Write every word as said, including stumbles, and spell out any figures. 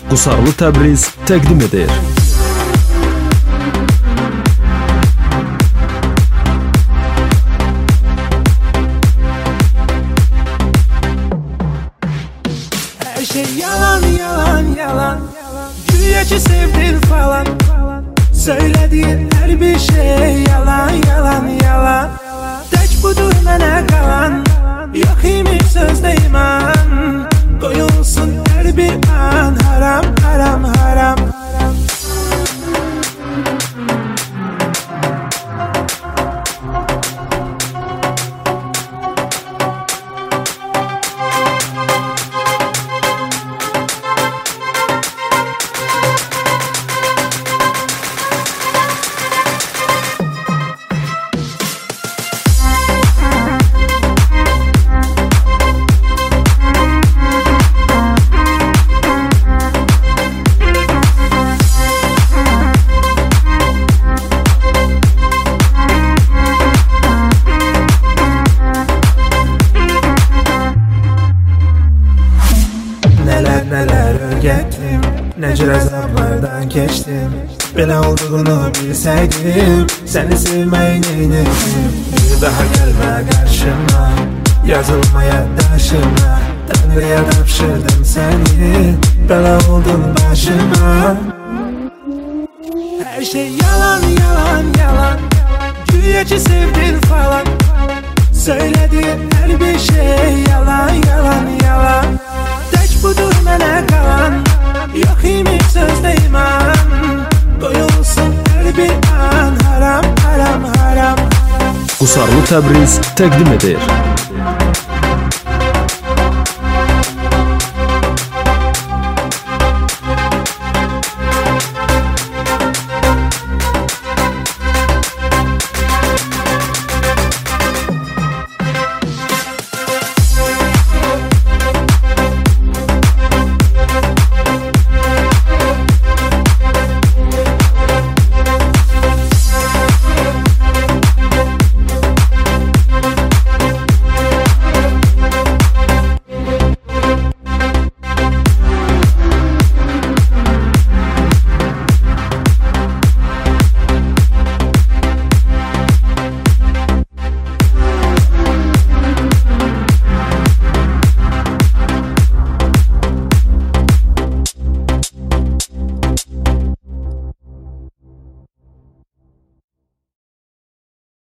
Qusarlı Təbriz təqdim edir. Her şey yalan yalan yalan, güya ki sevdin falan. Söylediğin her bir şey yalan yalan yalan. Tek budur mənə qalan, yok imiş sözde iman. Koyulsun her bir an haram haram haram. Neler neler öğrettim, ne cür azaplardan geçtim. Belə olduğunu bilseydim, seni sevmeyi neyledim. Bir daha gelme karşıma, yazılmaya taşıma. Tanrı'ya tapşırdım seni, bela oldun başıma. Her şey yalan yalan yalan, güya ki sevdin falan. Söylediğin her bir şey yalan yalan yalan. Tek budur mənə qalan, yok imiş sözde iman. Koyulsun her bir an haram haram haram. Qusarlı Təbriz təqdim edir.